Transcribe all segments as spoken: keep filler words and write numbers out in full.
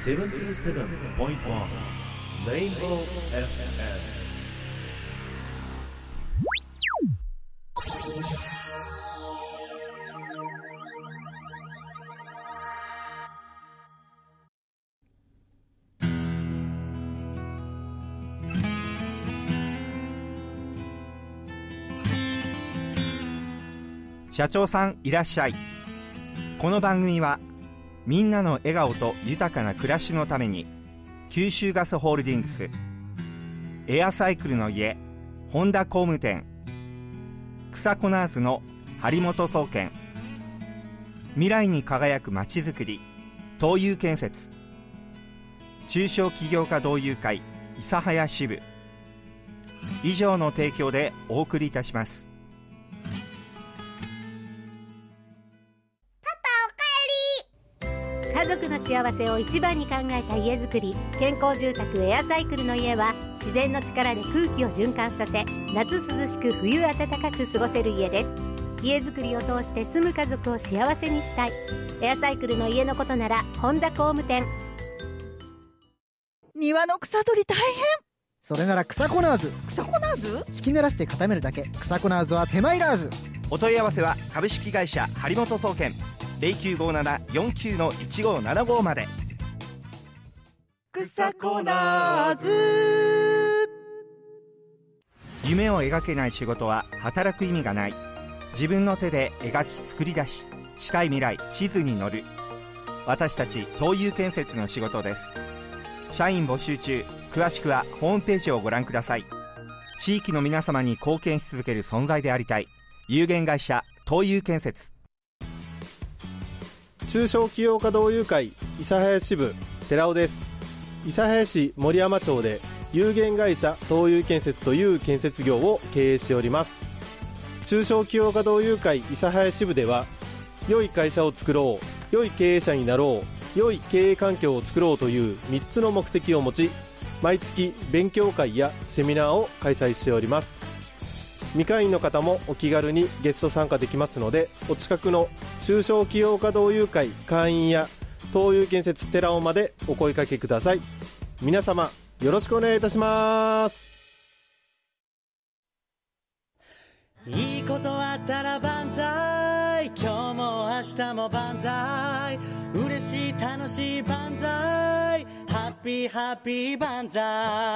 セブンティーセブンポイントワン レインボー エフエム。 社長さんいらっしゃい。この番組はみんなの笑顔と豊かな暮らしのために九州ガスホールディングス、エアサイクルの家本田工務店、草コナーズの張本総研、未来に輝くまちづくり東友建設、中小企業家同友会諫早支部以上の提供でお送りいたします。 家族の幸せを一番に考えた家づくり、健康住宅エアサイクルの家は自然の力で空気を循環させ、夏涼しく冬暖かく過ごせる家です。家づくりを通して住む家族を幸せにしたい。エアサイクルの家のことなら本田工務店。 庭の草取り大変。 それなら草コナーズ。 草コナーズ？ 敷き濡らして固めるだけ。草コナーズは手間いらず。 お問い合わせは株式会社張本総研 ゼロきゅうごなな よんきゅう いちごななご まで。 草コナーズ。 夢を描けない仕事は働く意味がない。自分の手で描き作り出し、近い未来地図に乗る。私たち東友建設の仕事です。社員募集中。詳しくはホームページをご覧ください。地域の皆様に貢献し続ける存在でありたい。有限会社東友建設。 中小企業家同友会諫早支部寺尾です。諫早市森山町で有限会社東友建設という建設業を経営しております。中小企業家同友会諫早支部では、良い会社を作ろう、良い経営者になろう、良い経営環境を作ろうというみっつの目的を持ち、毎月勉強会やセミナーを開催しております。未会員の方もお気軽にゲスト参加できますので、お近くの中小企業家同友会会員や東友建設寺尾までお声掛けください。皆様よろしくお願いいたします。 いいことあったら万歳、今日も明日も万歳、嬉しい楽しい万歳、ハッピーハッピー万歳。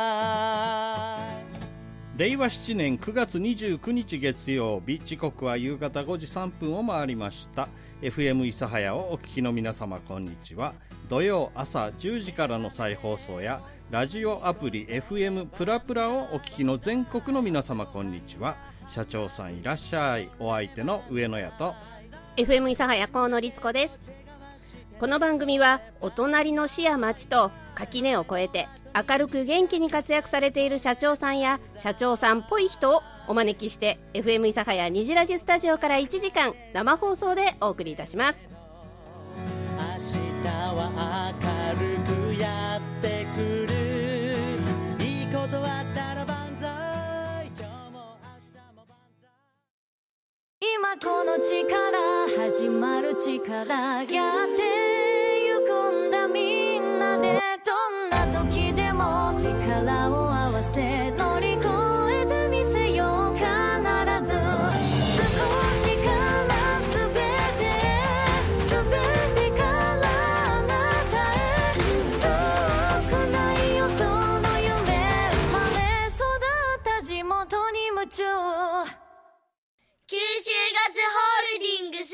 れいわしちねんくがつにじゅうくにち月曜日、時刻は夕方ごじさんぷんを回りました。 エフエム 諫早をお聞きの皆様、こんにちは。土曜朝じゅうじからの再放送やラジオアプリ エフエム プラプラをお聞きの全国の皆様、こんにちは。社長さんいらっしゃい。お相手の上野屋とエフエム 諫早河野律子です。この番組はお隣の市や町と垣根を越えて明るく元気に活躍されている社長さんや社長さんっぽい人をお招きして エフエム 諫早にじラジスタジオからいちじかん生放送でお送りいたします。 明日は明るくやってくる、いいことあったら万歳、今日も明日も万歳。 今この力始まる力、やってゆくんだみんなで、どんな時でも力を合わせ乗り越えてみせよう。必ず少しからすべて、すべてからあなたへ、遠くないよその夢、生まれ育った地元に夢中。 九州ガスホールディングス。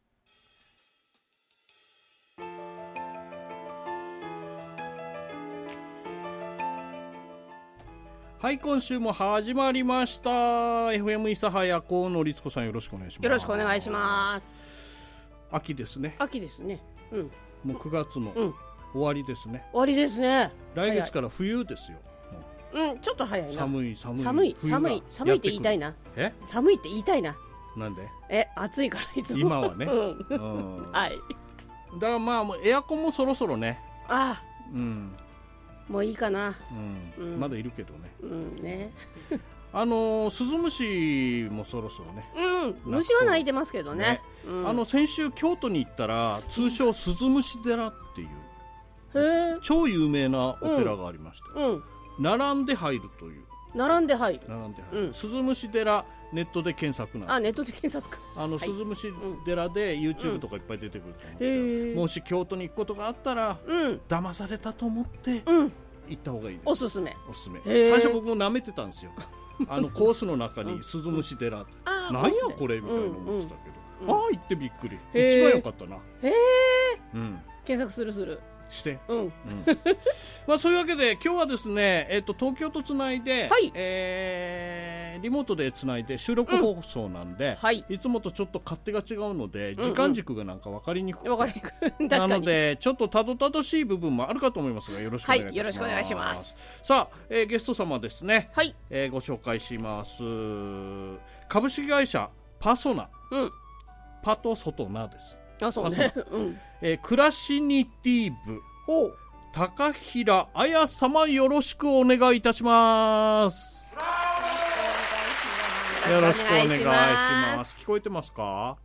はい、今週も始まりました。 エフエム 諫早河野律子さん、よろしくお願いします。 よろしくお願いします。 秋ですね。 秋ですね、うん、 もうくがつの終わりですね、 うん、終わりですね。 来月から冬ですよ。 うん、ちょっと早いな。 寒い寒い寒い寒い寒いって言いたいな。 え寒いって言いたいな。 なんで？ え、暑いからいつも今はね、 うんうん、はい。 だからまあエアコンもそろそろね。 ああ、 うん、 もういいかな、 うんうん、まだいるけどね、 うんねあのー、スズムシもそろそろね、 うん、虫は鳴いてますけどね、ね、うん、 あの先週京都に行ったら通称スズムシ寺っていう、 超有名なお寺がありまして、 うん、 並んで入るという並んで入る並んで入る、うん、鈴虫寺ネットで検索なんです。 あ、ネットで検索か。 あの、はい、鈴虫寺で YouTube とかいっぱい出てくると思うんですけど、もし京都に行くことがあったら、うん、騙されたと思って行った方がいいです。 おすすめおすすめ。最初僕も舐めてたんですよ。あのコースの中に鈴虫寺、うん、なんやこれみたいな思ってたけど、うんうん、ああ行ってびっくり。一番良かったな。へえ、うん、検索するするして、うんうん、まあそういうわけで今日はですね、えっと東京とつないで、はい、えー、リモートでつないで収録放送なんで、うん、はい、いつもとちょっと勝手が違うので、うんうん、時間軸がなんか分かりにくくて、分かりにくいなのでちょっとたどたどしい部分もあるかと思いますが、よろしくお願いいたします。はい、よろしくお願いします。さあ、えー、ゲスト様ですね、はい、えー、ご紹介します。株式会社パソナ、うん、パと外ナです。 あ、そうね、うん、 えー、クラシニティブ高平彩様、よろしくお願いいたします。よろしくお願いします。聞こえてますか？ はい、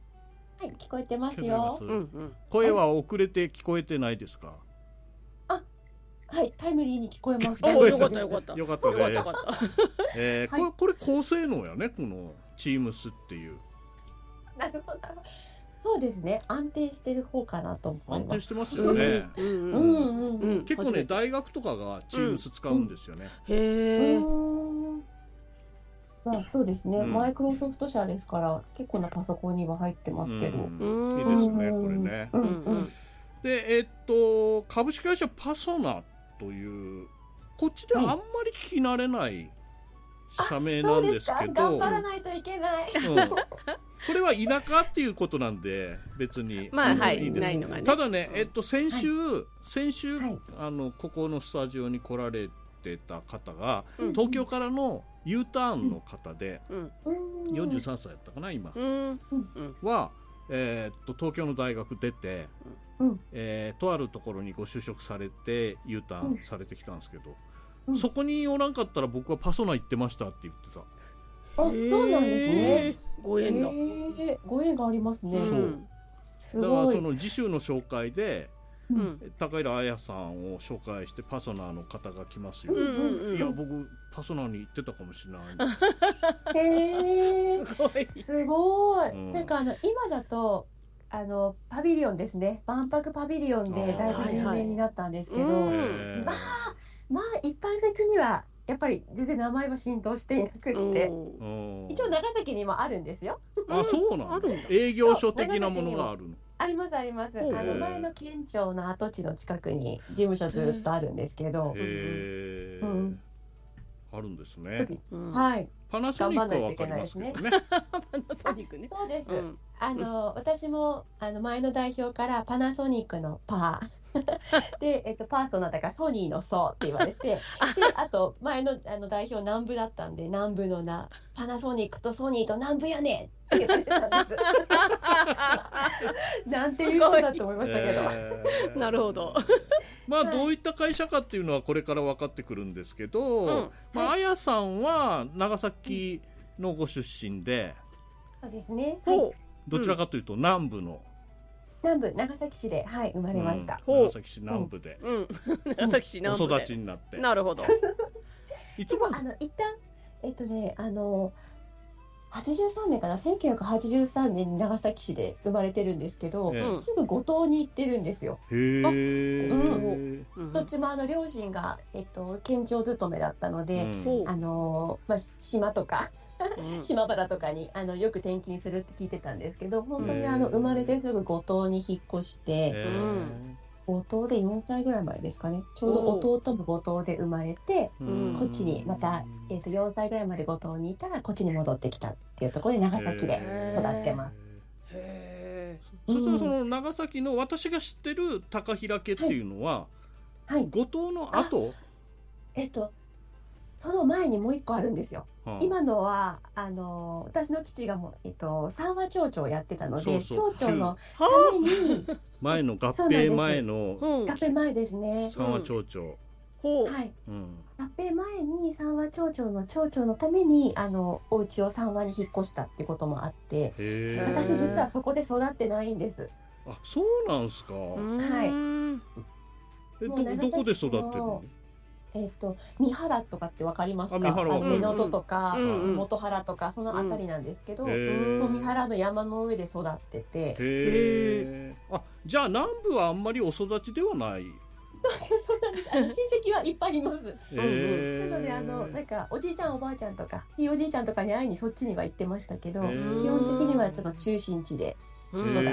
聞こえてますよ。 うんうん、声は遅れて聞こえてないですか？ あ、はい、タイムリーに聞こえます。 あ、よかったよかった。 よかったです。えー、はい、これ、これ高性能やね、このチームスっていう。 なるほど。そうですね、安定してる方かなと思います。 安定してますよね。結構ね、大学とかがチームス使うんですよね。 うん、へえ。まあ、そうですね、うん、マイクロソフト社ですから結構なパソコンには入ってますけど、うん、 いいですね、これね。うんうん、で、えー、っと株式会社パソナというこっちではあんまり聞き慣れない社名なんですけど、 頑張らないといけない、 うん、これは田舎っていうことなんで別に、 まあ、はい、いいです。ないのがね。 ただね、えっと、先週、はい、先週、はい、あのここのスタジオに来られてた方が、うん、東京からの U ターンの方で、うん、よんじゅうさんさいだったかな今、うん、は、えー、っと東京の大学出て、うんえー、とあるところにご就職されて U ターンされてきたんですけど、うん、そこにおらんかったら僕はパソナ行ってましたって言ってた。 あ、そうなんですね。 ご縁だ。 ご縁がありますね。 そう。すごい。だからその次週の紹介で、うん、高平彩さんを紹介してパソナーの方が来ますよ。うんうんうん、いや僕パソナーに行ってたかもしれない。 へえ。すごい。すごい。うん、なんかあの今だとあのパビリオンですね。万博パビリオンでだいぶ有名になったんですけど、はいはい、まあまあ一般的には。やっぱり全然名前は浸透していなくって一応長崎にもあるんですよ。 あ、そうなの。営業所的なものがあるの。 ありますあります。あの前の県庁の跡地の近くに事務所ずっとあるんですけど、へー、うん、あるんですね。 はい。 パナソニックはわかりますけどね。 パナソニックね。 そうです。うん、あの私もあの前の代表からパナソニックのパーで、えっと、パーソナーだからソニーのソって言われてであと前の、あの代表南部だったんで南部のなパナソニックとソニーと南部やねって言われてたんですなんていう人だと思いましたけど、えー、なるほどまあどういった会社かっていうのはこれから分かってくるんですけど、うんまあ、あやさんは長崎のご出身で、 うん、そうですね、はい、 どちらかというと南部の、 南部長崎市で、はい、生まれました、 うん、長崎市南部で、 うんうん、長崎市南部でお育ちになって。 なるほどいつもあの一旦えっとねあのはちじゅうさんねんかなせんきゅうひゃくはちじゅうさんねんに長崎市で生まれてるんですけど、えー、すぐ五島に行ってるんですよ。 へー、 うん、どっちもあの両親が、えっと、県庁勤めだったので、うんあのまあ、島とか島原とかにあのよく転勤するって聞いてたんですけど本当にあの生まれてすぐ五島に引っ越して、五島でよんさいぐらい前ですかねちょうど弟も五島で生まれてこっちにまた、えー、とよんさいぐらいまで五島にいたらこっちに戻ってきたっていうところで長崎で育ってます。 へー。そしたらその長崎の私が知ってる高平家っていうのは、はいはい、五島の後えっとその前にもう一個あるんですよ。はあ、今のはあの私の父がもう、えっと、三和町長をやってたので町長のために前の合併前の合併前ですね三和町長、 うん、はい、うん、合併前に三和町長の町長のためにあのお家を三和に引っ越したっていうこともあって私実はそこで育ってないんです。 あ、そうなんですか。 はい。 えどどこで育ってるの？ えっ、ー、と三原とかってわかりますか？ あ、三原、 目のととか、 うんうん、 元原とかそのあたりなんですけど、 うん、 もう三原の山の上で育ってて。 へー。あ、じゃあ南部はあんまりお育ちではない。 あの親戚はいっぱいいます。えー、なのであのなんかおじいちゃんおばあちゃんとかひいおじいちゃんとかに会いにそっちには行ってましたけど、基本的にはちょっと中心地で育って、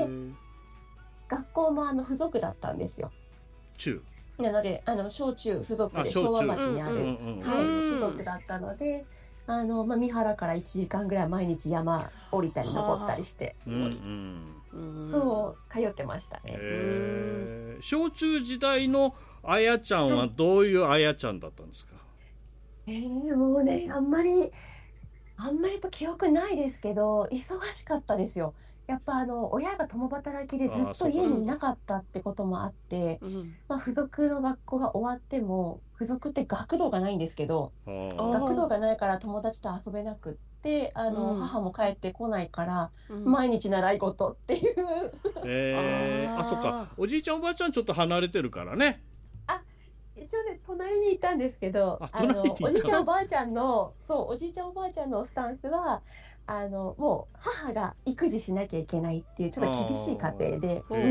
学校もあの付属だったんですよ。 中。 なのであの小中付属で昭和町にある、はい、付属だったので、あのまあ三原からいちじかんぐらい毎日山降りたり登ったりして、すごい、うんうん、そう通ってましたね。 えー、小中時代のあやちゃんはどういうあやちゃんだったんですか？ えー、もうねあんまりあんまりやっぱ記憶ないですけど忙しかったですよ。やっぱあの親が共働きでずっと家にいなかったってこともあって、まあ、付属の学校が終わっても付属って学童がないんですけど、学童がないから友達と遊べなくってあの、うん、母も帰ってこないから、うん、毎日習い事っていうえー、あ、そっか、おじいちゃんおばあちゃんちょっと離れてるからね。 あ、一応ね隣にいたんですけど、ああのおじいちゃんおばあちゃんのそうおじいちゃんおばあちゃんのスタンスはあのもう母が育児しなきゃいけないっていうちょっと厳しい家庭で、うん、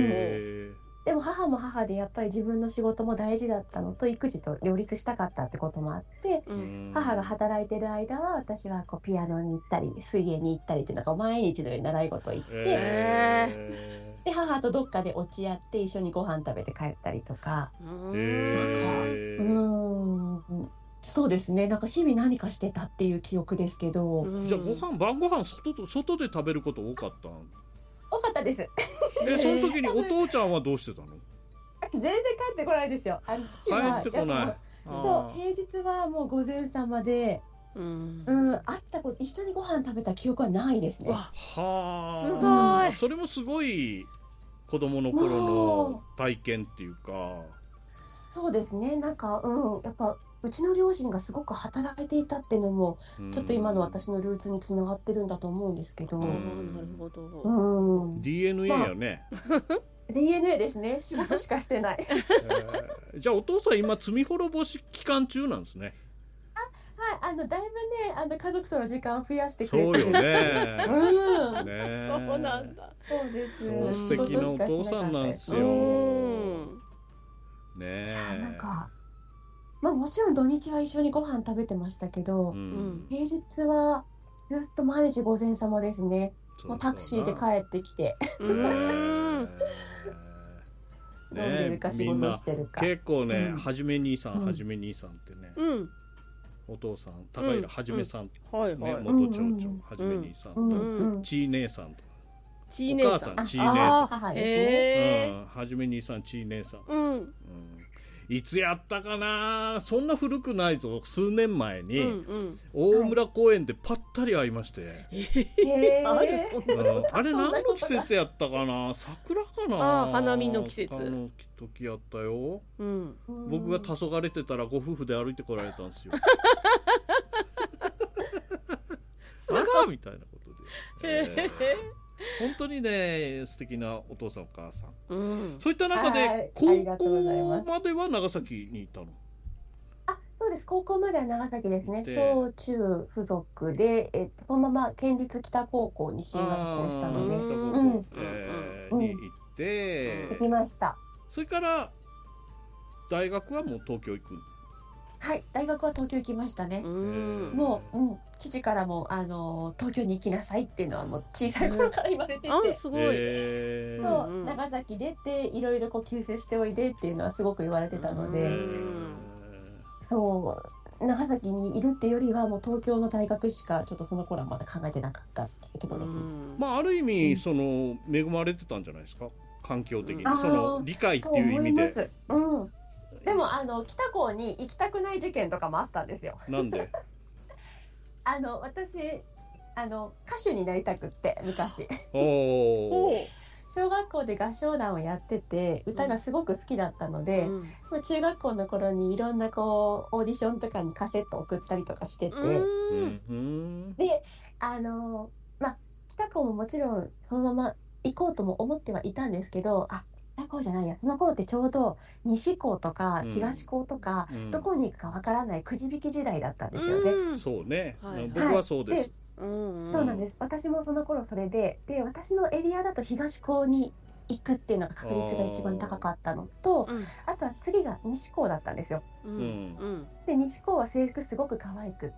でも母も母でやっぱり自分の仕事も大事だったのと育児と両立したかったってこともあって、うん、母が働いてる間は私はこうピアノに行ったり水泳に行ったりっていうのが毎日のように習い事行って、えー、で母とどっかで落ち合って一緒にご飯食べて帰ったりとか、えー、なんかうんそうですね、なんか日々何かしてたっていう記憶ですけど、 うん、じゃあご飯晩ご飯外と外で食べること多かった多かったです。 えその時にお父ちゃんはどうしてたの？ 全然帰ってこないですよ。あの父は帰ってこない。 そう平日はもう午前様で、うんうん、会ったこと一緒にご飯食べた記憶はないですね。 はあ、すごい。それもすごい子供の頃の体験っていうか。 そうですね、なんかうんやっぱ。うちの両親がすごく働いていたっていうのもちょっと今の私のルーツにつながってるんだと思うんですけど、うん、 なるほど、 うん、 ディーエヌエー やね、 まあ、ディーエヌエー ですね、仕事しかしてない、 えー、じゃあお父さん今罪滅ぼし期間中なんですね。 あ、はい、あのだいぶねあの家族との時間増やしてくれてる。 そうよね、 うん、 ねそうなんだ。 そうです。 そう素敵なお父さんなんですよ、うん、ねえなんかまあ、もちろん土日は一緒にご飯食べてましたけど、うん、平日はずっと毎日午前様ですね。もうタクシーで帰ってきて飲んでるか仕事してるか、 ね、結構ね、うん、はじめ兄さん、うん、はじめ兄さんってね、うん、お父さん高平はじめさん、うんねはいはい、元町長、うん、はじめ兄さんと、うん、ちー姉さんとちー姉さん、お母さんちー姉さん、母ですね、えーうん、はじめ兄さんちー姉さん、うんうんいつやったかな、そんな古くないぞ、数年前に、うんうん、大村公園でぱったり会いまして、えー、あ, るうん、あれ何の季節やったかな、桜かな、 あ花見の季節の時やったよ、うん、僕が黄昏れてたらご夫婦で歩いてこられたんですよあらみたいなことで、えー本当にね素敵なお父さんお母さん、うん、そういった中で高校までは長崎にいたの？ あ、そうです、高校までは長崎ですね。小中付属で、えっと、このまま県立北高校に進学をしたので、うんえー、に行って、 うん、行きました。 それから大学はもう東京行く？ はい、大学は東京行きましたね。うんもう、うん、父からもあの東京に行きなさいっていうのはもう小さい頃から言われてて、 あすごい、 えー、そう長崎出ていろいろこう吸収しておいでっていうのはすごく言われてたので、そう長崎にいるってよりはもう東京の大学しかちょっとその頃はまだ考えてなかったっていうところですね。 まあある意味、うん、その恵まれてたんじゃないですか、環境的に、その理解っていう意味で。 うんでもあの北高に行きたくない事件とかもあったんですよ。 なんであの私あの歌手になりたくって昔お小学校で合唱団をやってて歌がすごく好きだったので、うん、中学校の頃にいろんなこうオーディションとかにカセット送ったりとかしてて、うんであのまあ北高ももちろんそのまま行こうとも思ってはいたんですけど、あ北頃じゃないや、その頃ってちょうど西高とか東高とか、 うん、 どこに行くかわからないくじ引き時代だったんですよね。 うん、そうね、はい、僕はそうです。 はい、でそうなんです。私もその頃それで、で私のエリアだと東高に行くっていうのが確率が一番高かったのと、うん、あとは次が西高だったんですよ。うん、で西高は制服すごく可愛くって、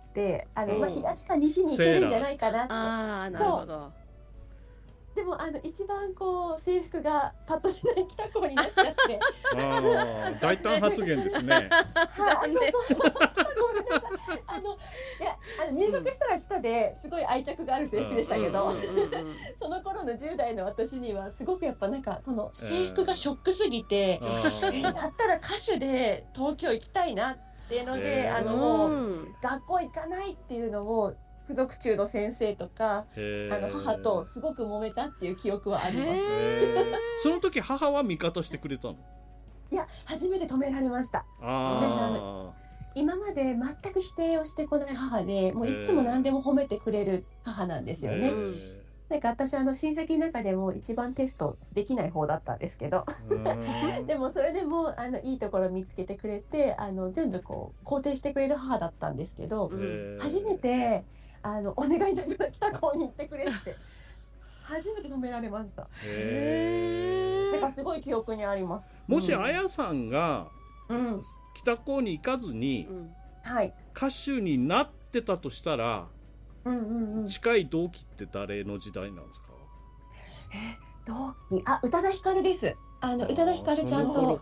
あの、まあ、東か西に行けるんじゃないかなって。 あー、なるほど。 でもあの一番こう制服がパッとしない北高になっちゃってあ大胆発言ですね。 はい、あのあのいやあの入学したら下ですごい愛着がある制服でしたけど、その頃のじゅう代の私にはすごくやっぱなんかその制服がショックすぎて、えー、だったら歌手で東京行きたいなっていうので、あのもう学校行かないっていうのを付属中の先生とかあの母とすごく揉めたっていう記憶はあります。 その時母は味方してくれたの？ いや、初めて止められました。あ今まで全く否定をしてこない母で、もういつも何でも褒めてくれる母なんですよね。なんか私はあの親戚の中でも一番テストできない方だったんですけどでもそれでもあのいいところ見つけてくれて、あの全部こう肯定してくれる母だったんですけど、初めてあのお願いだから北高に行ってくれって初めて止められました。へー。だからすごい記憶にあります。 もしあやさんが北高に行かずに歌手になってたとしたら、うんうんうん、近い同期って誰の時代なんですか？ え同期、あ、宇多田ヒカルです。あの宇多田ヒカルちゃんと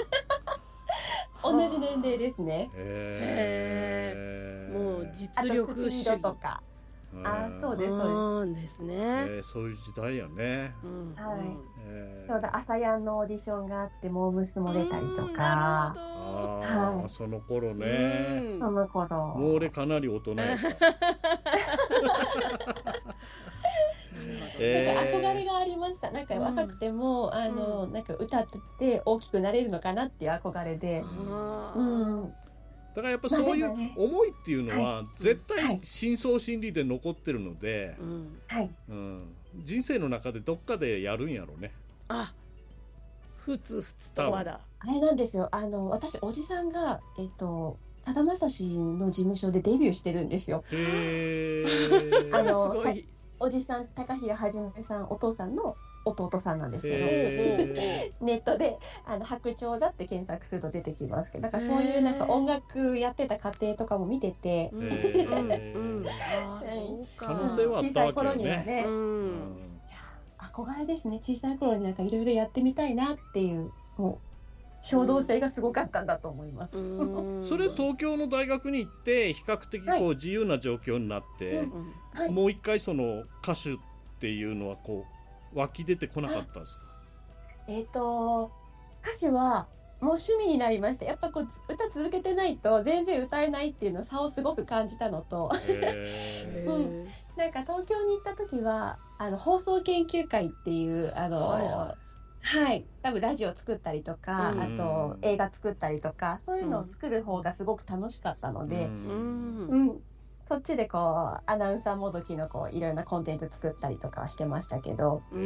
同じ年齢ですね。 へー。もう実力主義とか。あ、そうですそうです。 ですね。 えー、そういう時代やね。 うん、はい。えー、そうだ、朝やんのオーディションがあってモームスも出たりとか。 あ、はい、その頃ね。 その頃。 もう俺かなり大人やから。 えー、憧れがありました。なんか若くても、うん、あの、なんか歌って大きくなれるのかなっていう憧れで。うん。うんだからやっぱそういう思いっていうのは絶対深層心理で残ってるので、 はいうん、人生の中でどっかでやるんやろうね。 あ、ふつふつとまだあれなんですよ。あの私おじさんがえっとさだまさしの事務所でデビューしてるんですよ。 へー。 あのすごいおじさん高平はじめさんお父さんの弟さんなんですけど、ネットであの白鳥だって検索すると出てきますけど、だからそういうなんか音楽やってた過程とかも見てて、 可能性はあったわけよね。 小さい頃にはね、うん、憧れですね。小さい頃になんかいろいろやってみたいなっていうもう衝動性がすごかったんだと思います。 うん、それ東京の大学に行って比較的こう自由な状況になって、はい、もう一回その歌手っていうのはこう湧き出てこなかったんですか？ えっと歌手はもう趣味になりました。やっぱこう歌続けてないと全然歌えないっていうの差をすごく感じたのと、へー、うん、なんか東京に行った時はあの放送研究会っていうあの、はいはいはい、多分ラジオ作ったりとか、うん、あと映画作ったりとかそういうのを作る方がすごく楽しかったので、うん、うんそっちでこうアナウンサーもどきのこういろいろなコンテンツ作ったりとかしてましたけど、うん、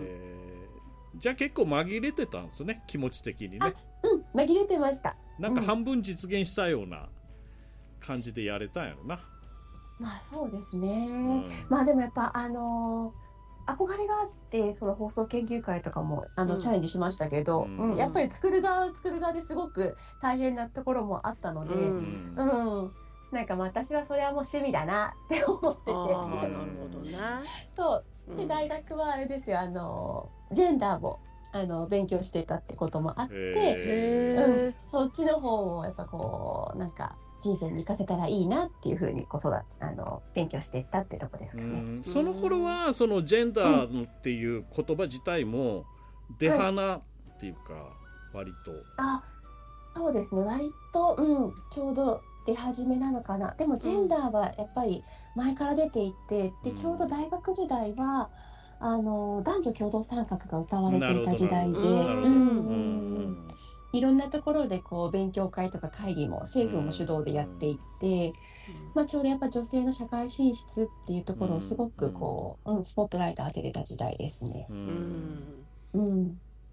じゃあ結構紛れてたんですね、気持ち的にね。 うん紛れてました。 なんか半分実現したような感じでやれたんやろな。 まあそうですね、うん、まあでもやっぱあのー、憧れがあってその放送研究会とかもあの、うん、チャレンジしましたけど、うんうん、やっぱり作る側作る側ですごく大変なところもあったので、うんうんなんか私はそれはもう趣味だなって思ってて。ああ、なるほどね。 そうで、うん、大学はあれですよ、あのジェンダーもあの勉強してたってこともあって、へー、うん、そっちの方をやっぱこうなんか人生に生かせたらいいなっていうふうにこそだあの勉強していったってとこですかね。 うんその頃はそのジェンダーっていう言葉自体も出花っていうか、はい、割とあそうですね割と、うん、ちょうど出始めなのかな。でもジェンダーはやっぱり前から出ていて、うん、でちょうど大学時代はあの男女共同参画が歌われていた時代で、いろんなところでこう勉強会とか会議も政府も主導でやっていって、うんまあ、ちょうどやっぱ女性の社会進出っていうところをすごくこう、うんうん、スポットライト当てれた時代ですね。うんうん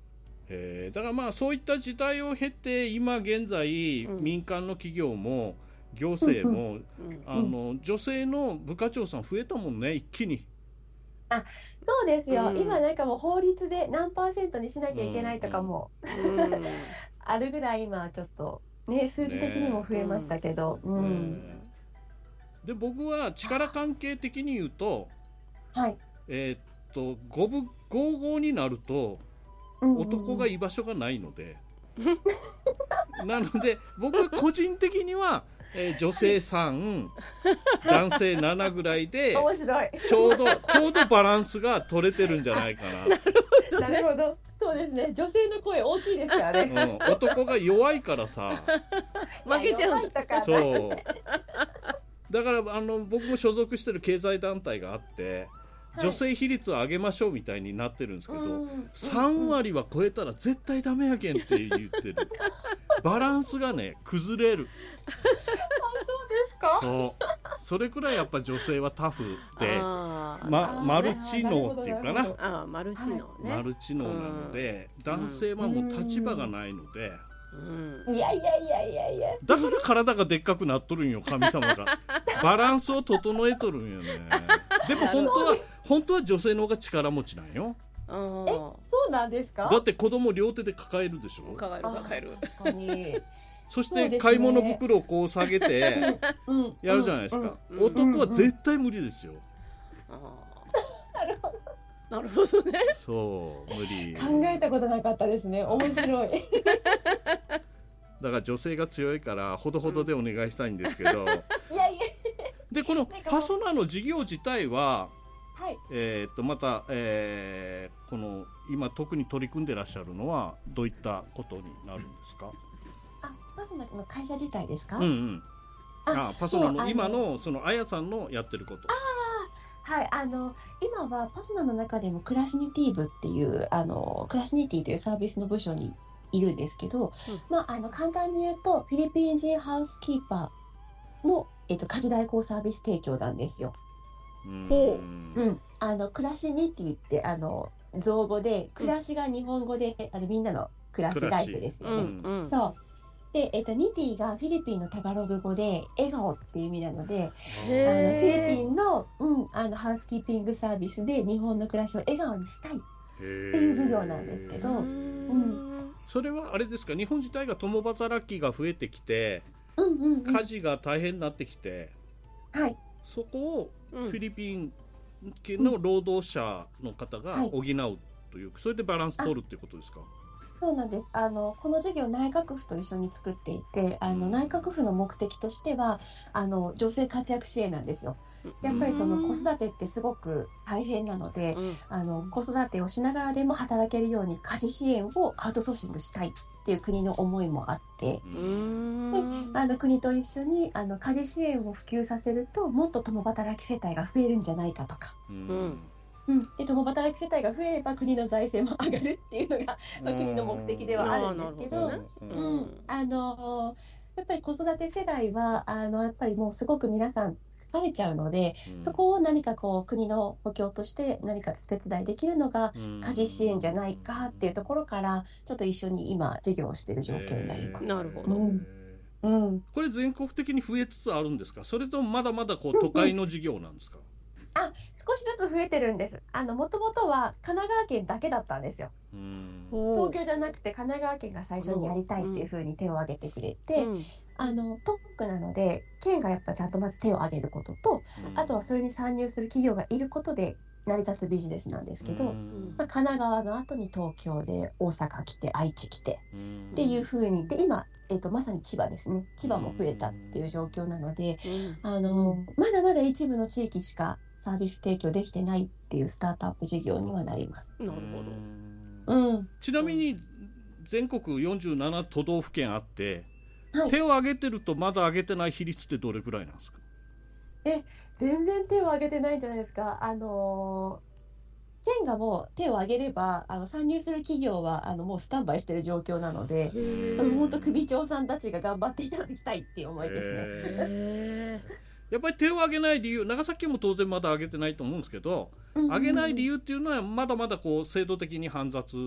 えー、だからまあそういった時代を経て今現在、 うん、 民間の企業も行政も、うん、あの女性の部課長さん増えたもんね、一気に。 あ、そうですよ、 うん、 今なんかもう法律で何パーセントにしなきゃいけないとかも、うんうん、あるぐらい今ちょっとね数字的にも増えましたけど、ね、うんうん、 で僕は力関係的に言うと、 はい、 えー、っと五分五々になると男が居場所がないので、うんうん、なので僕は個人的には、えー、女性さん男性ななぐらいで面白い、 ちょうどちょうどバランスが取れてるんじゃないかな。 なるほど、なるほど、そうですね、女性の声大きいですからね、 うん、男が弱いからさ負けちゃうんだから、 そうだからあの僕も所属してる経済団体があって、はい、女性比率を上げましょうみたいになってるんですけど、うん、さん割は超えたら絶対ダメやけんって言ってるバランスがね崩れる。 そうですか。 そうそれくらいやっぱ女性はタフで、ま、マルチ能っていうかな、 あマルチ能ね、 マルチ能なので、うん、男性はもう立場がないので、 うん、いやいやいやいやいや、 だから体がでっかくなっとるんよ、神様がバランスを整えとるんよね。でも本当は本当は女性の方が力持ちなんよ。 え、そうなんですか。 だって子供両手で抱えるでしょ。 抱える抱える。 確かに。 そして買い物袋をこう下げてやるじゃないですか。男は絶対無理ですよ。 なるほど。 なるほどね。 そう無理。 考えたことなかったですね。面白い。 だから女性が強いからほどほどでお願いしたいんですけど。 いやいや。 でこのパソナの事業自体は、 はい、 えー、っとまた、えー、この今特に取り組んでらっしゃるのはどういったことになるんですか。 あ、パソナの会社自体ですか。 うんうん。あ、パソナの今のそのあやさんのやってること。 ああ、はい、あの今はパソナの中でもクラシニティ部っていうあのクラシニティというサービスの部署にいるんですけど、うん、まああの簡単に言うとフィリピン人ハウスキーパーのえっと家事代行サービス提供なんですよ。ほう、うん、あのクラシニティってあの造語で暮らしが日本語で、うん、あのみんなの暮らし返しですよね。うんうん、そうで、えっと、ニティがフィリピンのタガログ語で笑顔っていう意味なので、あのフィリピンの、うん、あのハウスキーピングサービスで日本の暮らしを笑顔にしたいっていう事業なんですけど、うん、 それはあれですか、日本自体が共働きが増えてきて、 うんうんうん、 家事が大変になってきて、 はい、 そこをフィリピン系の労働者の方が補うという、はい、それでバランス取るっていうことですか。 そうなんです。あのこの事業内閣府と一緒に作っていて、あの内閣府の目的としてはあの女性活躍支援なんですよ。やっぱりその子育てってすごく大変なので、うん、あの子育てをしながらでも働けるように家事支援をアウトソーシングしたいっていう国の思いもあって、うん、であの国と一緒にあの家事支援を普及させるともっと共働き世帯が増えるんじゃないかとか。うんうん、で共働き世帯が増えれば国の財政も上がるっていうのが、まあ、国の目的ではあるんですけど、ね、うん、あのやっぱり子育て世代はあのやっぱりもうすごく皆さん疲れちゃうので、うん、そこを何かこう国の補強として何かお手伝いできるのが家事支援じゃないかっていうところからちょっと一緒に今事業をしている状況になります。 なるほど、 うんうん、 これ全国的に増えつつあるんですか、それともまだまだこう都会の事業なんですか。 うんうん、あ少しずつ増えてるんです。あのもともとは神奈川県だけだったんですよ。うん東京じゃなくて神奈川県が最初にやりたいっていう風に手を挙げてくれて、うん、あのトップなので県がやっぱちゃんとまず手を挙げることと、うん、あとはそれに参入する企業がいることで成り立つビジネスなんですけど、うんまあ、神奈川の後に東京で大阪来て愛知来て、うん、っていう風にで今、えーと、まさに千葉ですね、千葉も増えたっていう状況なので、うん、あのまだまだ一部の地域しかサービス提供できてないっていうスタートアップ事業にはなります。 なるほど、うん、 ちなみに全国よんじゅうなな都道府県あって、 はい、 手を挙げてるとまだ挙げてない比率ってどれくらいなんですか。 え全然手を挙げてないんじゃないですか。あのー、県がもう手を挙げればあの参入する企業はあのもうスタンバイしてる状況なので、本当首長さんたちが頑張っていただきたいっていう思いですね。 やっぱり手を挙げない理由、長崎県も当然まだ挙げてないと思うんですけど、うんうんうん、挙げない理由っていうのはまだまだこう制度的に煩雑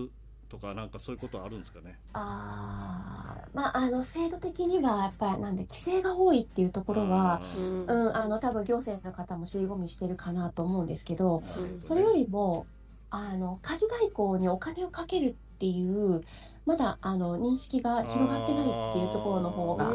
とかなんかそういうことあるんですかね。 あまあ、あの制度的にはやっぱりなんで規制が多いっていうところは、うんうん、あの多分行政の方も尻込みしてるかなと思うんですけど、うん、それよりもあの家事代行にお金をかけるっていうまだあの認識が広がってないっていうところの方が、 うん、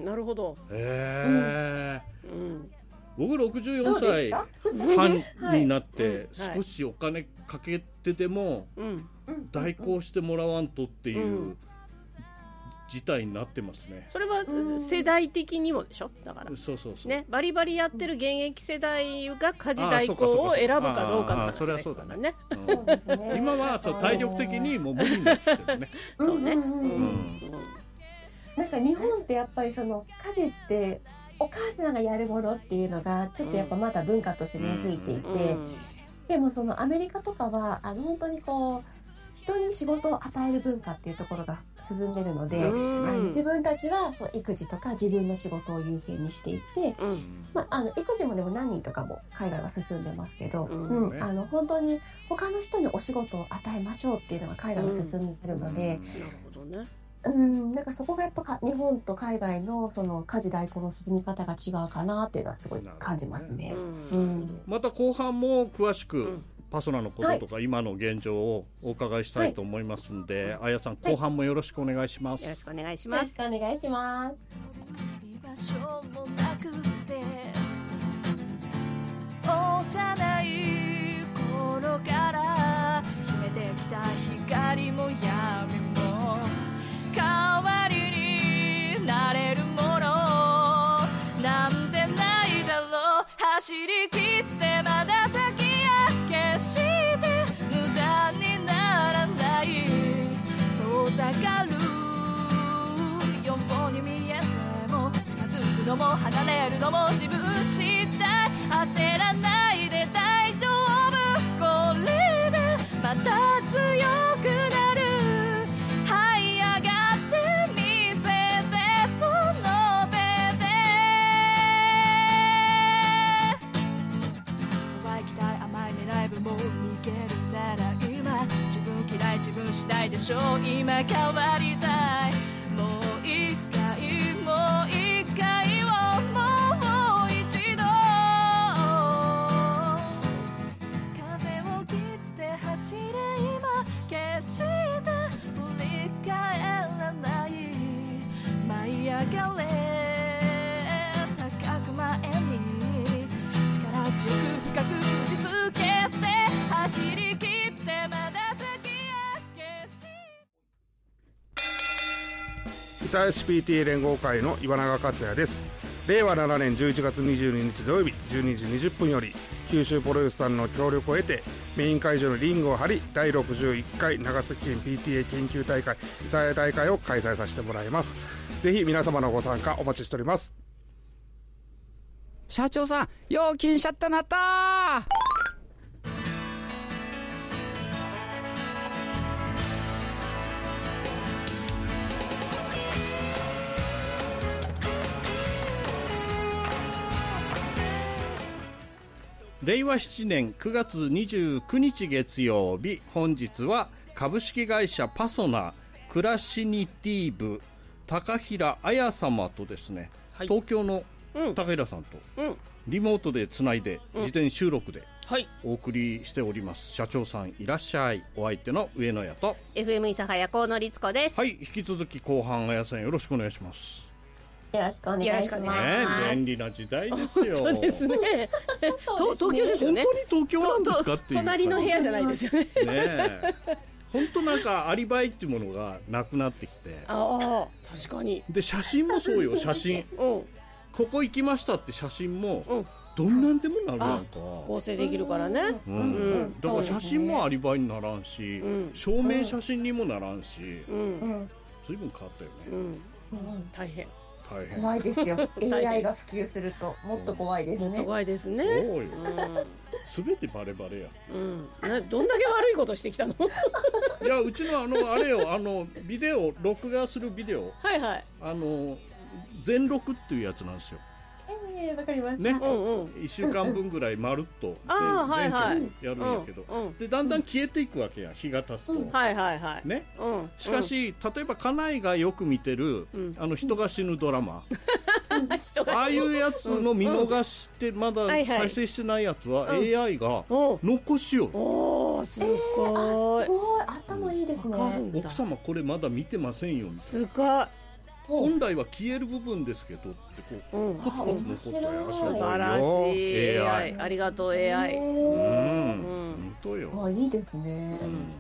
なるほど。 へー、うん、僕ろくじゅうよんさい半になって少しお金かけてても代行してもらわんとっていう事態になってますね。 それは世代的にもでしょ。だからそうそうそう、 ね、バリバリやってる現役世代が家事代行を選ぶかどうかの話ですからね。 今はそう体力的にもう無理になってきてるね。 そうね。 なんか日本ってやっぱりその家事ってお母さんがやるものっていうのがちょっとやっぱまだ文化として根付いていて、でもそのアメリカとかはあの本当にこう人に仕事を与える文化っていうところが進んでるので、あの自分たちはそう育児とか自分の仕事を優先にしていて、うん、まあ、あの育児もでも何人とかも海外は進んでますけど、うんうん、あの本当に他の人にお仕事を与えましょうっていうのが海外は進んでるので、 うん、なるほどね。 うん、なんかそこがやっぱ日本と海外のその家事代行の進み方が違うかなっていうのはすごい感じますね。うん、 また後半も詳しく、うん、パソナのこととか、はい、今の現状をお伺いしたいと思いますので、はい、あやさん後半もよろしくお願いします。 よろしくお願いします。 よろしくお願いします。 幼い頃から決めてきた光も闇も代わりになれるものなんてないだろう。走り切ってまだ先へ決して無駄にならない遠ざかるように見えても近づくのも離れるのも自分次第。焦らないで大丈夫、これでまた強くなる。這い上がってみせてその手で。淡い期待甘い狙い部も逃げるなら今自分嫌い自分次第でしょう。今変わりたい。もう一回もう一回をもう一度風を切って走れ今決して振り返らない舞い上がれ高く前に力強く深く打ちつけて走り切ってまだ先へ決して伊佐市 ピーティーエー 連合会の岩永克也です。れいわななねんじゅういちがつにじゅうににち土曜日じゅうにじにじゅっぷんより九州プロレスさんの協力を得てメイン会場のリングを張りだいろくじゅういっかい長崎県 ピーティーエー 研究大会伊佐谷大会を開催させてもらいます。ぜひ皆様のご参加お待ちしております。 社長さんよう金シャッタなったー。 れいわしちねんくがつにじゅうくにち月曜日、本日は株式会社パソナクラシニティ部高平彩様とですね、はい、東京の高平さんとリモートでつないで事前収録でお送りしております。社長さんいらっしゃい。お相手の上野屋とエフエム 諫早河野律子です。 はい、引き続き後半彩さんよろしくお願いします。 よろしくお願いします。 ね、便利な時代ですよ。 本当ですね。東京ですよね。 本当に東京なんですかっていう。 隣の部屋じゃないですよね。 ね、本当なんかアリバイっていうものがなくなってきて。 ああ、確かに。 で写真もそうよ、写真。うん、ここ行きましたって写真も。うん、どんなんでもなるやんか。 合成できるからね。 うんうん、だから写真もアリバイにならんし、うん、証明写真にもならんし、うん、随分変わったよね。うんうん、 大変。 怖いですよ。エーアイ が普及するともっと怖いですね。 もっと怖いですね。 すべてバレバレや。 うん。などんだけ悪いことしてきたの？ いや、うちのあのあれよ、あのビデオ録画するビデオ。 はいはい。 あの全録っていうやつなんですよ。 えー、わかりますね、 うんうん、 いっしゅうかんぶんぐらいまるっと全曲やるんやけど、うんうん、でだんだん消えていくわけや、日が経つと、うん、 はいはいはいね、 うん、 しかし、うん、例えば家内がよく見てる、うん、あの人が死ぬドラマ、うん、ああいうやつの見逃してまだ再生してないやつは エーアイ が残しよう、 おーすごい、えー、すごい頭いいですね。 奥様これまだ見てませんよみたいな、 すごい、 本来は消える部分ですけどってこう、うん、ポツポツ残ったや素晴らしい エーアイ、ありがとう エーアイ、うん、 本当よ、 あ、いいですね、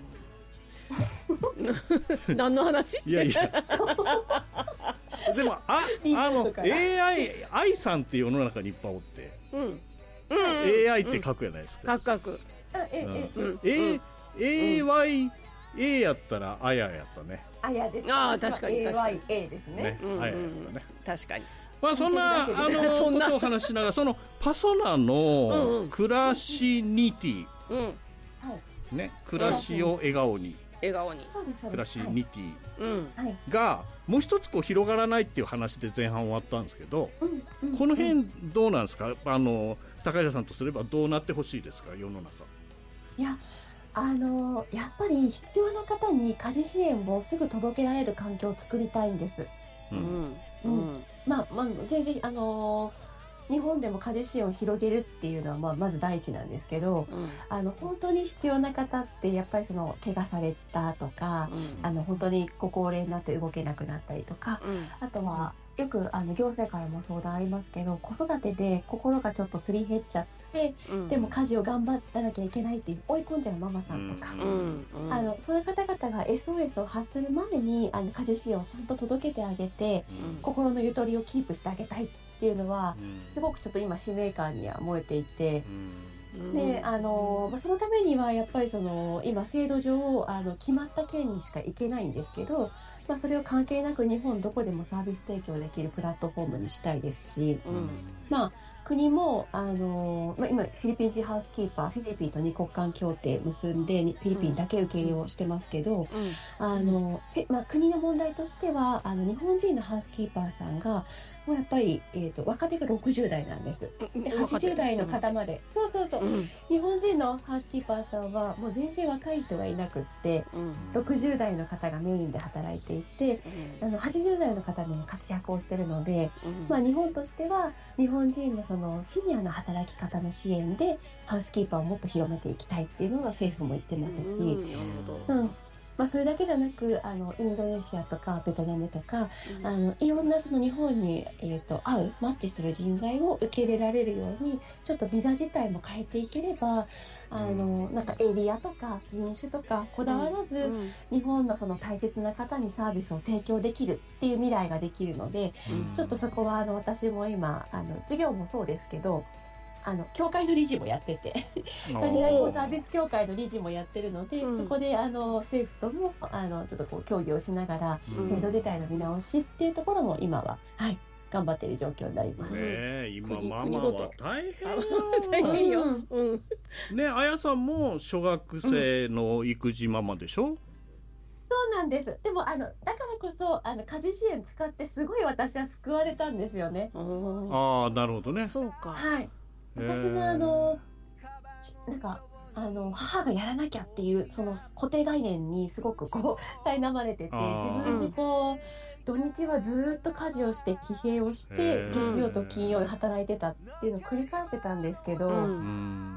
うん、何の話？ いやいやでもあ、あの エーアイ 愛さんって世の中にいっぱいおって、うんうん、エーアイ って書くやないですか、 書く書く、 ええ エーワイエー やったらあややったね、 あやです。 ああ確かに確かにエーワイエー ですね。 ね、あややったね。 確かに。 まあそんなあのことを話しながら、そのパソナのクラシニティ、ね、暮らしを笑顔に。 笑顔に暮らしニティがもう一つこう広がらないっていう話で前半終わったんですけど、この辺どうなんですか、あの高平さんとすればどうなってほしいですか、世の中。 いや、あのやっぱり必要な方に家事支援をすぐ届けられる環境を作りたいんです。うんうんうん、まあ、まあ、全然あの日本でも家事支援を広げるっていうのは、まあ、まず第一なんですけど、うん、あの本当に必要な方ってやっぱりその怪我されたとか、うん、あの本当にご高齢になって動けなくなったりとか、うん、あとはよくあの行政からも相談ありますけど、子育てで心がちょっとすり減っちゃって、うん、でも家事を頑張らなきゃいけないっていう追い込んじゃうママさんとか、うんうん、あのそういう方々が エスオーエス を発する前にあの家事支援をちゃんと届けてあげて、うん、心のゆとりをキープしてあげたいっていうのは、うん、すごくちょっと今使命感には燃えていて、うん、であのそのためにはやっぱりその今制度上あの決まった県にしか行けないんですけど、まあ、それを関係なく日本どこでもサービス提供できるプラットフォームにしたいですし、うん、まあ国もあの、まあ、今フィリピン人ハウスキーパーフィリピンと二国間協定結んでフィリピンだけ受け入れをしてますけど、うん、あのまあ、国の問題としてはあの日本人のハウスキーパーさんがもうやっぱり、えーと、若手がろくじゅう代なんです。ではちじゅう代の方まで、そうそうそう、うん、日本人のハウスキーパーさんはもう全然若い人がいなくって、うん、ろくじゅう代の方がメインで働いていて、うん、あのはちじゅう代の方でも活躍をしているので、うん、まあ、日本としては日本人のそのシニアの働き方の支援でハウスキーパーをもっと広めていきたいっていうのが政府も言ってますし、うん、まあ、それだけじゃなくあのインドネシアとかベトナムとか、うん、あのいろんなその日本に、えーと、合うマッチする人材を受け入れられるようにちょっとビザ自体も変えていければ、あのなんかエリアとか人種とかこだわらず、うん、日本のその大切な方にサービスを提供できるっていう未来ができるので、うん、ちょっとそこはあの私も今あの授業もそうですけど、あの協会の理事もやってて家事代行サービス協会の理事もやってるので、うん、そこであの政府ともあのちょっとこう協議をしながら、うん、制度自体の見直しっていうところも今は、はい、頑張っている状況になります。 ねえ、今ママは大変よ。 大変よ。うん、 ねえ、あやさんも小学生の育児ママでしょ？ そうなんです。でもあのだからこそあの家事支援使ってすごい私は救われたんですよね。 ああ、なるほどね。 そうか。 はい。私もあのなんかあの母がやらなきゃっていうその固定概念にすごくこう苛まれてて、自分でこう土日はずっと家事をして疲弊をして月曜と金曜働いてたっていうのを繰り返してたんですけど、うん、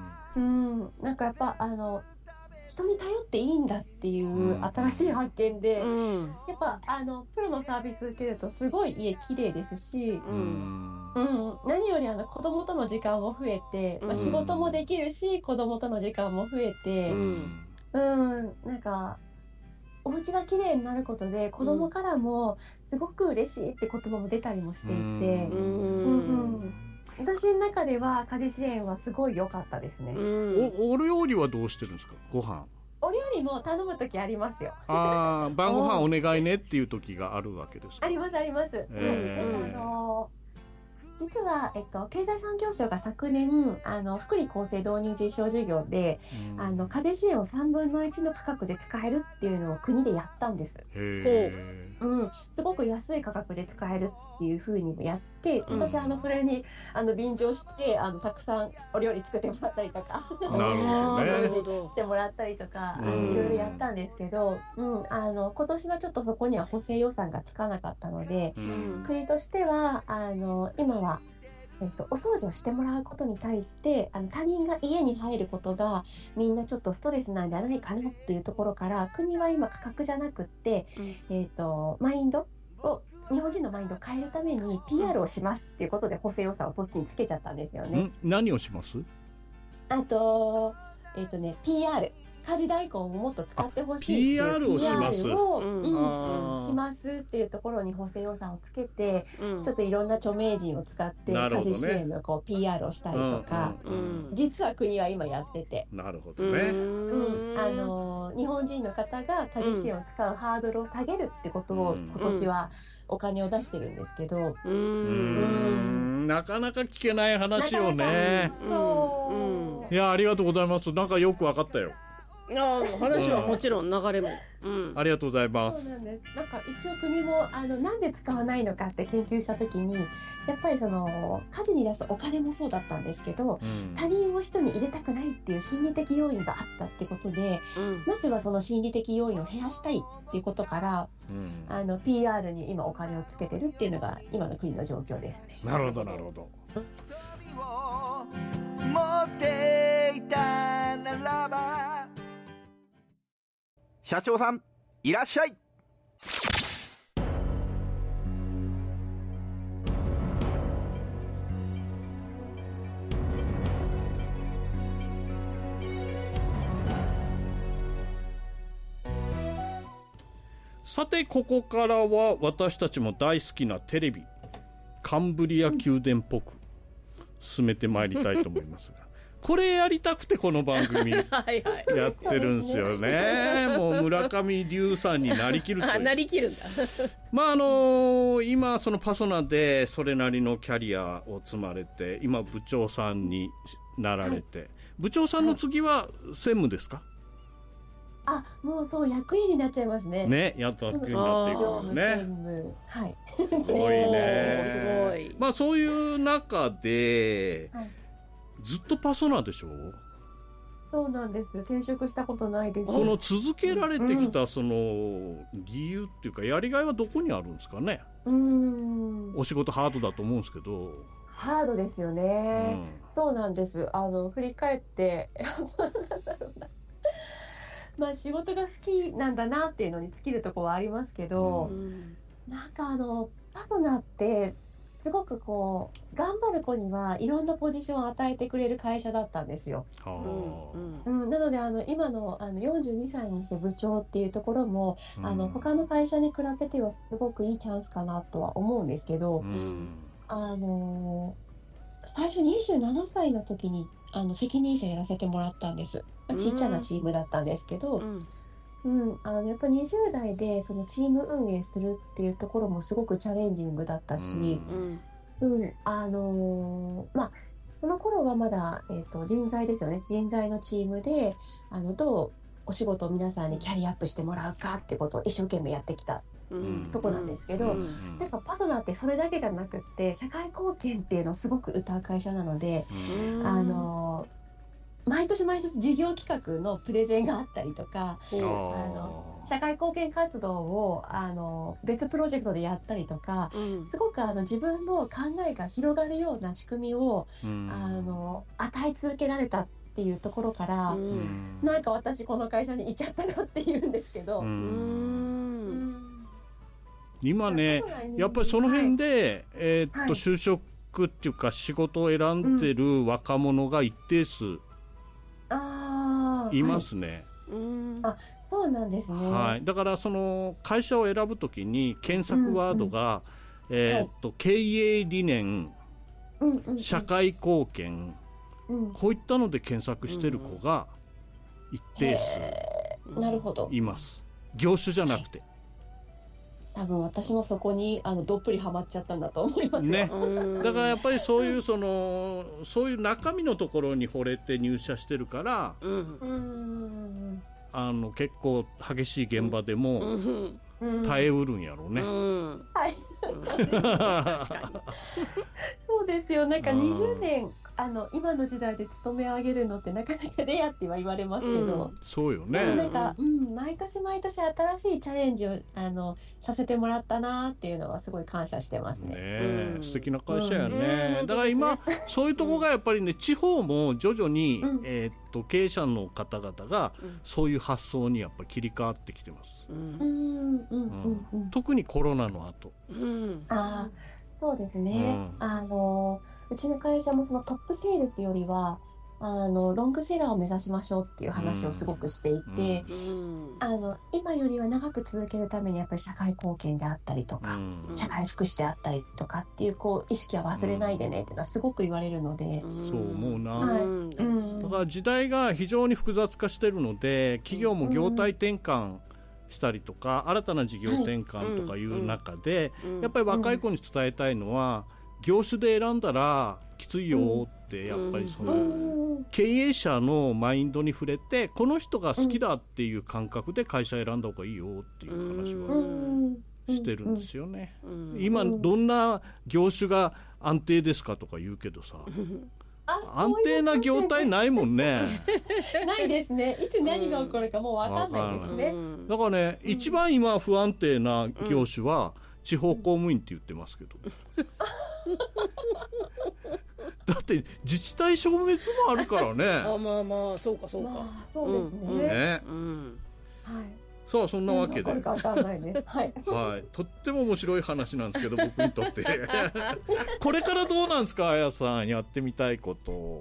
うんなんかやっぱあの人に頼っていいんだっていう新しい発見で、うん、やっぱあのプロのサービス受けるとすごい家綺麗ですし、うんうん、何よりあの子供との時間も増えて、まあ、仕事もできるし子供との時間も増えて、うん、うん、なんかお家が綺麗になることで子供からもすごく嬉しいって言葉も出たりもしていて、うんうんうん、私の中では家事支援はすごい良かったですね。 お, お料理はどうしてるんですか？ご飯お料理も頼むときありますよ。 ああ、晩ご飯お願いねっていう時があるわけですか？ ありますあります。えー、うん、でもあの実は、えっと、経済産業省が昨年あの福利厚生導入実証事業で、うん、あの家事支援をさんぶんのいちの価格で使えるっていうのを国でやったんです。 へー、 うん、すごく安い価格で使えるっていう風にもやって、私はあのそれにあの便乗してあのたくさんお料理作ってもらったりとかなるほど、ね、してもらったりとか、あのいろいろやったんですけど、うん、あの今年はちょっとそこには補正予算がつかなかったので、うん、国としてはあの今はえっと、お掃除をしてもらうことに対してあの他人が家に入ることがみんなちょっとストレスなんじゃないかなっていうところから国は今価格じゃなくって、うん、えっと、マインドを日本人のマインドを変えるために ピーアール をしますっていうことで補正予算をそっちにつけちゃったんですよね。 ん何をします？ あと、えっとね、ピーアール家事代行をもっと使ってほしいっていうピーアール をします、 ピーアール を、うんうん、しますっていうところに補正予算をつけて、うん、ちょっといろんな著名人を使って家事支援のこう ピーアール をしたりとか、うんうんうん、実は国は今やってて、 なるほどね、 うん、あの日本人の方が家事支援を使うハードルを下げるってことを今年はお金を出してるんですけど、うんうん、なかなか聞けない話をね。そう、いや、ありがとうございます。なんかよく分かったよ。 あ、話はもちろん流れも、 うん、ありがとうございます。 そうなんです。なんか一応国もあのなんで使わないのかって研究したときに、やっぱりその家事に出すお金もそうだったんですけど、うん、他人を人に入れたくないっていう心理的要因があったってことで、うん、まずはその心理的要因を減らしたいっていうことから、うん、あの ピーアール に今お金をつけてるっていうのが今の国の状況ですね。 なるほどなるほど。 持っていたならば、 社長さんいらっしゃい。 さて、ここからは私たちも大好きなテレビカンブリア宮殿っぽく進めてまいりたいと思いますがこれやりたくてこの番組やってるんですよね。もう村上龍さんになりきるというなりきるんだまああのー、今そのパソナでそれなりのキャリアを積まれて今部長さんになられて、はい、部長さんの次は専務ですか？ あ、もうそう役員になっちゃいますね。 ね、やっと役員になっていくんですね。 はい。 すごいね。すごい。まあそういう中で、はい、ずっとパソナでしょ？ そうなんです。転職したことないです。 この続けられてきたその理由っていうかやりがいはどこにあるんですかね？うーん。お仕事ハードだと思うんですけど。 ハードですよね。うん、そうなんです。あの振り返ってなんだろうな。まあ仕事が好きなんだなっていうのに尽きるところはありますけど、うん、なんかあのパソナってすごくこう頑張る子にはいろんなポジションを与えてくれる会社だったんですよ。うんうん、なのであの今 の, あのよんじゅうにさいにして部長っていうところも、うん、あの他の会社に比べてはすごくいいチャンスかなとは思うんですけど、うん、あの最初にじゅうななさいの時にあの責任者やらせてもらったんです。ちっちゃなチームだったんですけど、うんうん、あのやっぱりにじゅう代でそのチーム運営するっていうところもすごくチャレンジングだったし、うんうん、あのー、まあその頃はまだ、えーと、人材ですよね。人材のチームであのどうお仕事を皆さんにキャリアアップしてもらうかってことを一生懸命やってきた、うん、とこなんですけど、うん、なんかパソナってそれだけじゃなくって社会貢献っていうのをすごく謳う会社なので、うん、あのー毎年毎年事業企画のプレゼンがあったりとか、あの社会貢献活動をあの別プロジェクトでやったりとか、うん、すごくあの自分の考えが広がるような仕組みを、うん、あの与え続けられたっていうところから、うん、なんか私この会社にいちゃったなっていうんですけど、うんうん、 今ねやっぱりその辺で、はい、えー、っと、はい、就職っていうか仕事を選んでる若者が一定数、うんあいますね、 はい、うんあそうなんですね、 はい、だからその会社を選ぶときに検索ワードが、うんうんえーっとはい、経営理念、うんうんうん、社会貢献、うん、こういったので検索してる子が一定数います、業種じゃなくて、 多分私もそこにあのどっぷりハマっちゃったんだと思いますね。だからやっぱりそういうそのそういう中身のところに惚れて入社してるから、うん、あの結構激しい現場でも耐えうるんやろうね。 はい確かにそうですよ。なんかにじゅうねんあの今の時代で勤め上げるのってなかなかレアっては言われますけど、うん、 そうよね。 なんか、うん、毎年毎年新しいチャレンジをあのさせてもらったなっていうのはすごい感謝してますね。 ね、うん、素敵な会社やね、うん、だから今そういうとこがやっぱりね、地方も徐々に、うん、えー、っと経営者の方々がそういう発想にやっぱ切り替わってきてます、うんうんうん、特にコロナの後、 うん、あそうですね、うん、あのうちの会社もそのトップセールスよりはあのロングセラーを目指しましょうっていう話をすごくしていて、うん、あの今よりは長く続けるためにやっぱり社会貢献であったりとか、うん、社会福祉であったりとかっていう、こう意識は忘れないでねっていうのはすごく言われるので、 うん、そう思うな、 はい、うん、 だから時代が非常に複雑化しているので企業も業態転換したりとか、うん、新たな事業転換とかいう中で、はい、やっぱり若い子に伝えたいのは、業種で選んだらきついよって、やっぱりその経営者のマインドに触れて、この人が好きだっていう感覚で会社選んだ方がいいよっていう話はしてるんですよね。今どんな業種が安定ですかとか言うけどさ、安定な業態ないもんねないですね。いつ何が起こるかもう分かんないですね。 だからね、一番今不安定な業種は地方公務員って言ってますけどだって自治体消滅もあるからねあ、まあまあそうかそうか、まあ、 そうですね、うんね、 うん、はい。 さあそんなわけで、 うん、かかんないねはい、 はい、とっても面白い話なんですけど僕にとってこれからどうなんですか、あやさん、やってみたいこと。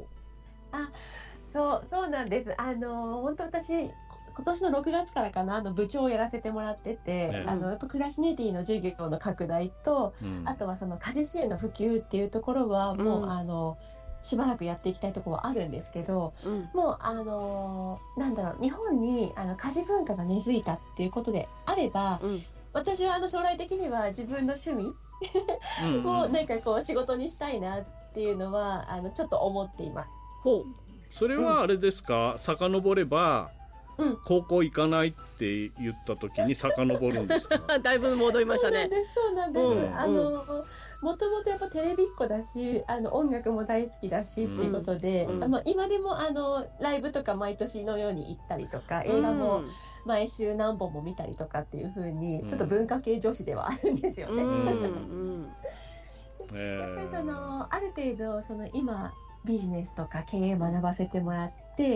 あ、そうそうなんです。あの本当私今年のろくがつからかな、あの部長をやらせてもらってて、ね、あのやっぱクラシネティの授業の拡大と、うん、あとはその家事支援の普及っていうところはもう、うん、あのしばらくやっていきたいところはあるんですけど、うん、もうあのなんだろう、日本にあの家事文化が根付いたっていうことであれば、うん、私はあの将来的には自分の趣味をなんかこう仕事にしたいなっていうのはあのちょっと思っています。 ほう、それはあれですか、うん、遡ればうん、高校行かないって言った時に遡るんですかだいぶ戻りましたね。 そうなんです、そうなんです、うん、あのもともとやっぱテレビっ子だし、あの音楽も大好きだしっていうことで、うん、あの今でもあのライブとか毎年のように行ったりとか、映画も毎週何本も見たりとかっていう風に、うん、ちょっと文化系女子ではあるんですよね、うんうんえー、やっぱりそのある程度その今ビジネスとか経営学ばせてもらって、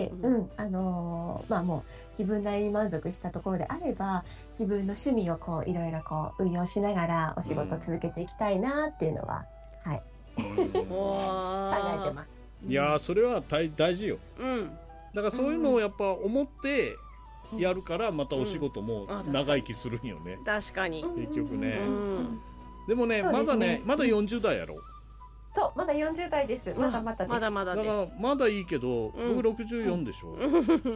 うんうん、あのー、まあもう自分なりに満足したところであれば、自分の趣味をこういろいろこう運用しながらお仕事を続けていきたいなっていうのは、うん、はい、考えてます。 いやー、それは大, 大事よ、うん、だからそういうのをやっぱ思ってやるから、またお仕事も長生きするんよね、 うん、確かに結局ね、うん、でも ね, ねまだねまだよんじゅう代やろ。 そう、まだよんじゅう代です。まだまだです。 まだまだです。 だからまだいいけど、うん、僕ろくじゅうよんでしょ、うん、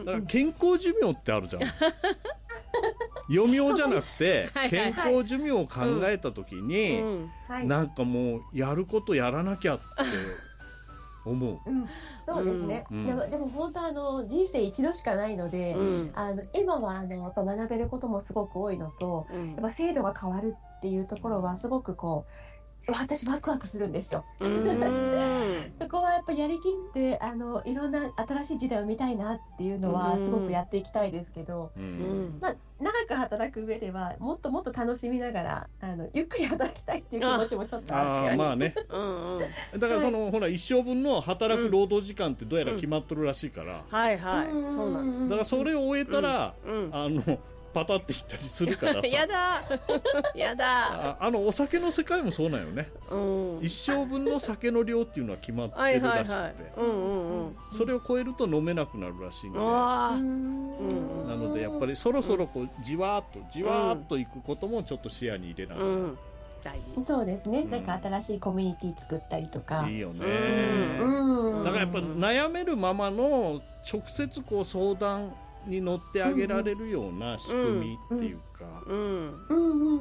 だから健康寿命ってあるじゃん余命じゃなくて健康寿命を考えた時に、うんはい、なんかもうやることやらなきゃって思う、 うん、そうですね、うん、でも、でも本当あの人生一度しかないので、うん、あの今はあのやっぱ学べることもすごく多いのと、うん、やっぱ制度が変わるっていうところはすごくこう私ワクワクするんですよ。そこはやっぱやりきってあのいろんな新しい時代を見たいなっていうのはすごくやっていきたいですけど、まあ、長く働く上ではもっともっと楽しみながらあのゆっくり働きたいっていう気持ちもちょっとあるし、 あまあねだからその、はい、ほら一生分の働く労働時間ってどうやら決まっとるらしいから、 うん、はいはい、そうなんだからそれを終えたら、うんうん、あのパタっていったりするからさやだやだあ, あのお酒の世界もそうなんよね、うん、一生分の酒の量っていうのは決まってるらしくて、それを超えると飲めなくなるらしいんで、なのでやっぱりそろそろこうじわーっとじわーっといくこともちょっっと視野に入れながら、うん、 そうですね、うん、なんか新しいコミュニティ作ったりとかいいよね、うん、だからやっぱ悩めるままの直接こう相談に乗ってあげられるような仕組みっていうか、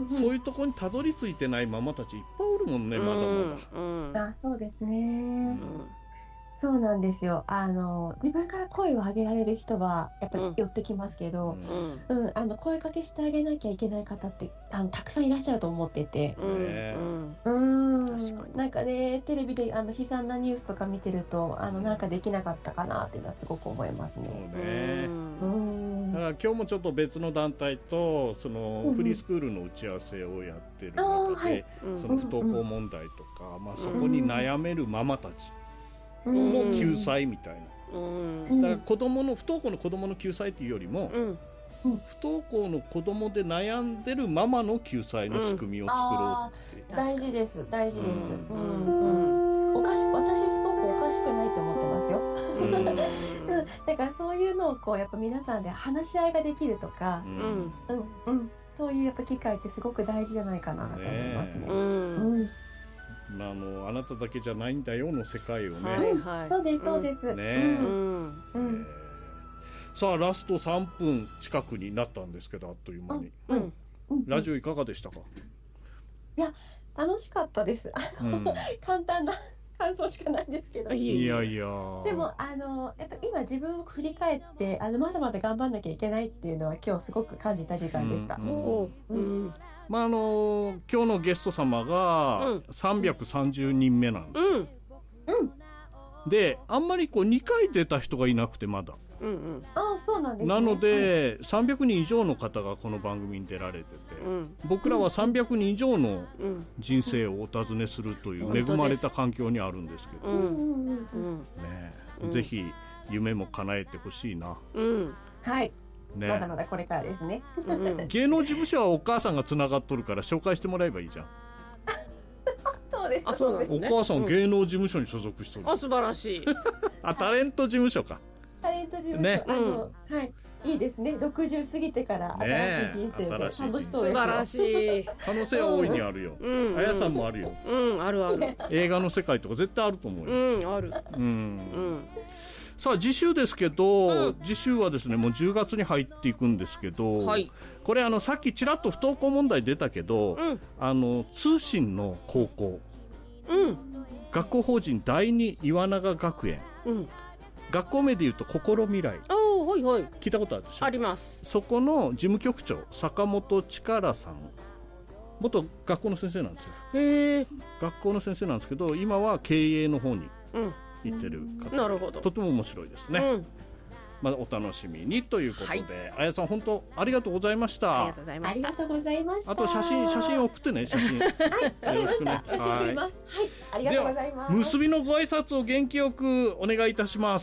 そういうところにたどり着いてないママたちいっぱいおるもんね、まだまだ、 うんうん、あそうですね、うんそうなんですよ。あの自分から声を上げられる人はやっぱり寄ってきますけど、うんうん、あの声かけしてあげなきゃいけない方ってあのたくさんいらっしゃると思ってて、うんうんうん、なんかねテレビであの悲惨なニュースとか見てるとあのなんかできなかったかなっていうのはすごく思いますね。 そうね、うん、だから今日もちょっと別の団体とそのフリースクールの打ち合わせをやってる中で、うん、その不登校問題とか、まあ、そこに悩めるママたちの救済みたいな、うん、だから子供の不登校の子供の救済っていうよりも、うん、不登校の子供で悩んでるママの救済の仕組みを作ろうって、 うん、大事です大事です、うんうんうん、おかし私不登校おかしくないと思ってますよ、うん、だからそういうのをこうやっぱ皆さんで話し合いができるとか、うんうんうん、そういうやっぱ機会ってすごく大事じゃないかなと思いますね、うんうんまあ、あのあなただけじゃないんだよの世界をね、 はいはい、そうですそうです、ねうんうん、さあラストさんぷん近くになったんですけどあっという間に、うんうん、ラジオいかがでしたか？ いや楽しかったですあの、うん、簡単な感想しかないんですけどいやいやでもあのやっぱ今自分を振り返ってあのまだまだ頑張んなきゃいけないっていうのは今日すごく感じた時間でした、うんうんうんまああの今日のゲスト様がさんびゃくさんじゅうにんめなんですよ、うんうん、であんまりこうにかい出た人がいなくてまだ、 うんうん、あそうなんですね、 なので、はい、さんびゃくにん以上の方がこの番組に出られてて、うん、僕らはさんびゃくにん以上の人生をお尋ねするという恵まれた環境にあるんですけど、うんうんねうん、ぜひ夢も叶えてほしいな、 うん、はいね、まだまだこれからですね、うん、 芸能事務所はお母さんがつながっとるから紹介してもらえばいいじゃんそうですあそうなんですね、 お母さん芸能事務所に所属してる、 うん、あ素晴らしいあタレント事務所かタレント事務所、ね、あの、うん、はいいいですねろくじゅう過ぎてから新しい人生で楽しそうですよ、 素晴らしい可能性は大いにあるよ、うん、あやさんもあるよ、 うん、あるある映画の世界とか絶対あると思うよ、 うん、ある、 うんうんさあ次週ですけど、うん、次週はですねもうじゅうがつに入っていくんですけど、はい、これあのさっきちらっと不登校問題出たけど、うん、あの通信の高校、うん、学校法人第二岩永学園、うん、学校名でいうと心未来、 おはいはい、 聞いたことあるでしょ？ あります。 そこの事務局長坂本力さん元学校の先生なんですよ。 へー、 学校の先生なんですけど今は経営の方に、うん言ってる方、 なるほど、 とても面白いですね、うんまあ、お楽しみにということで、はい、あやさん本当ありがとうございました。 ありがとうございました。ありがとうございました。 あと写真写真送ってね写真はいよろしくね。写真撮ります。はい、ありがとうございます。 結びのご挨拶を元気よくお願いいたします、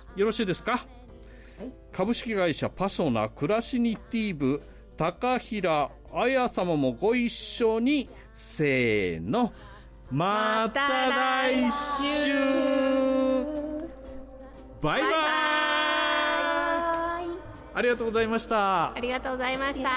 はい、よろしいですか、はい、株式会社パソナクラシニティ部高平あや様もご一緒にせーのまた来週バイバイありがとうございました。 ありがとうございました。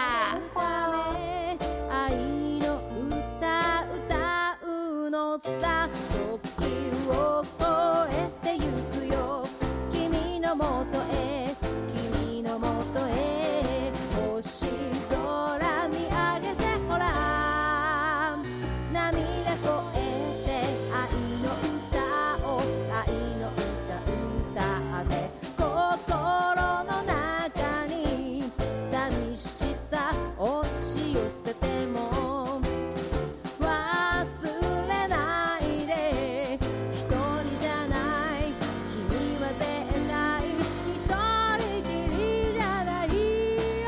愛の歌歌うのさ時を越えてゆくよ君のもとへ君のもとへ星空見上げてほら涙こえ押し寄せても忘れないで一人じゃない君は絶対一人きりじゃないよ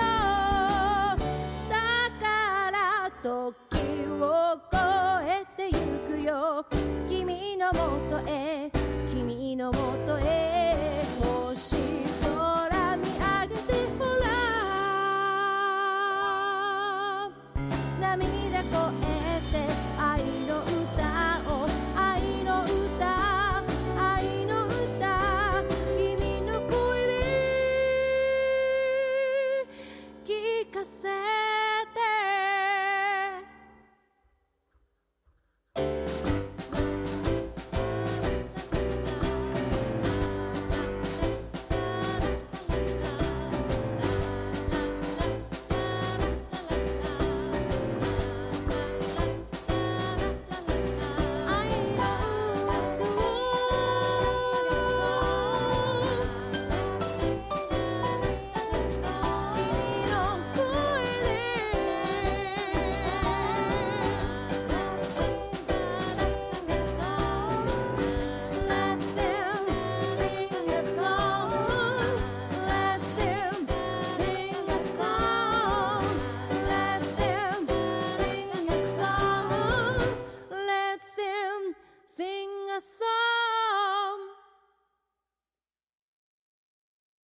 だから時を越えてゆくよ君のもとへ君のもとへ星空見上げてほら涙こえ